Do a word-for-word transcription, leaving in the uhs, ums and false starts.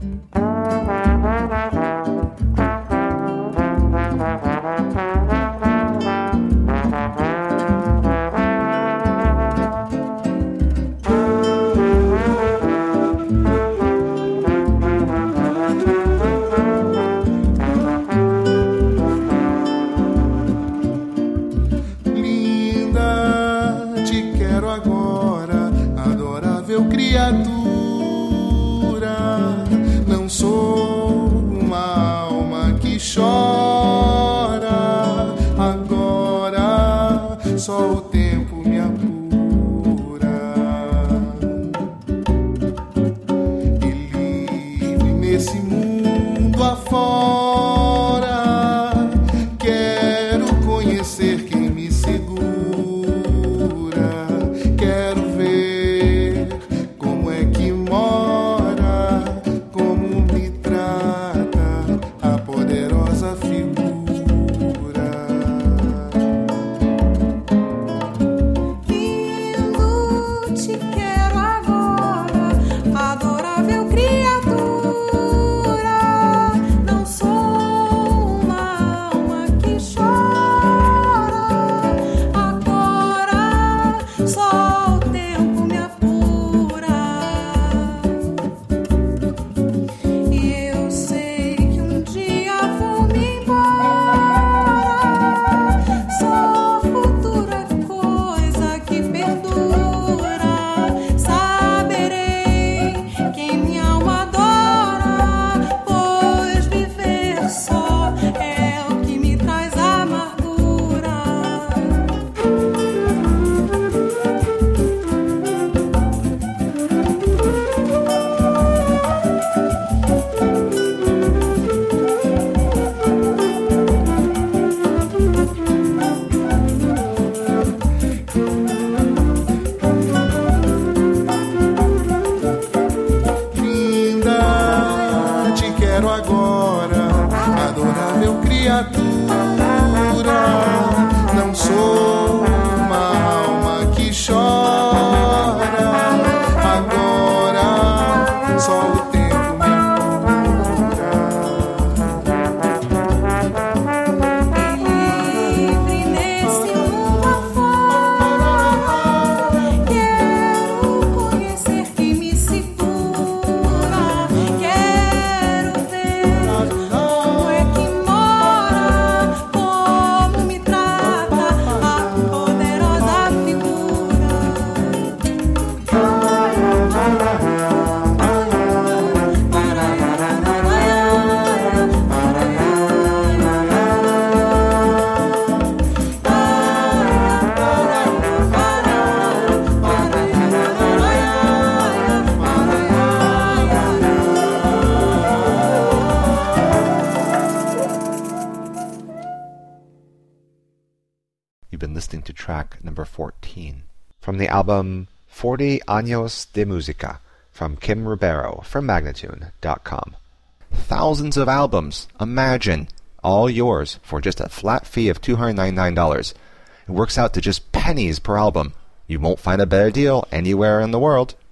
Track number fourteen from the album Forty Años de Música from Kim Ribeiro from Magnatune dot com. Thousands of albums, imagine, all yours for just a flat fee of two hundred ninety-nine dollars. It works out to just pennies per album. You won't find a better deal anywhere in the world.